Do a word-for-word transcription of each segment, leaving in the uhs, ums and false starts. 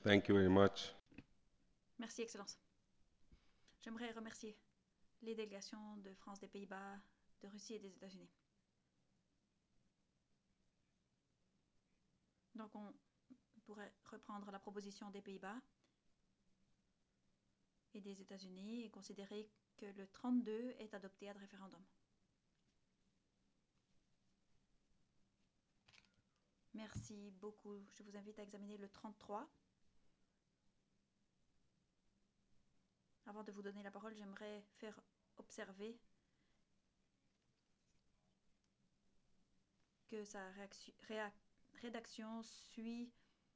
Thank you very much. Merci, Excellence. J'aimerais remercier les délégations de France, des Pays-Bas, de Russie et des États-Unis. Donc, on pourrait reprendre la proposition des Pays-Bas et des États-Unis et considérer que le trente-deux est adopté à référendum. Merci beaucoup. Je vous invite à examiner le trente-trois. Avant de vous donner la parole, j'aimerais faire observer que sa rédaction suit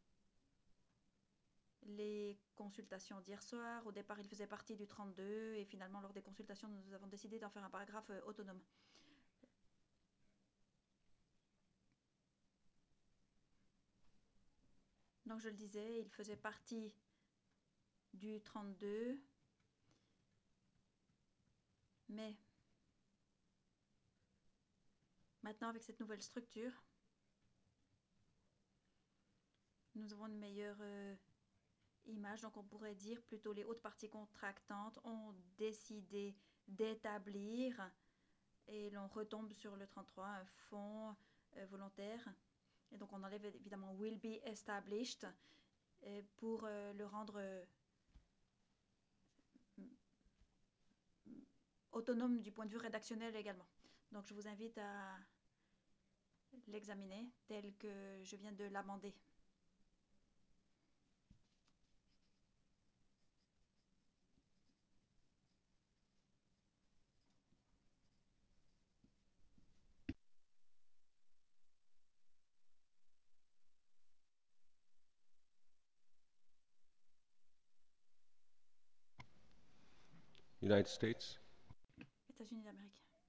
les consultations d'hier soir. Au départ, il faisait partie du trente-deux et finalement, lors des consultations, nous avons décidé d'en faire un paragraphe euh, autonome. Donc, je le disais, il faisait partie du trente-deux, mais maintenant, avec cette nouvelle structure, nous avons une meilleure euh, image. Donc, on pourrait dire plutôt les hautes parties contractantes ont décidé d'établir, et l'on retombe sur le trente-trois, un fonds euh, volontaire. Et donc, on enlève évidemment will be established euh, pour euh, le rendre euh, autonome du point de vue rédactionnel également. Donc, je vous invite à l'examiner tel que je viens de l'amender. United States. États-Unis d'Amérique.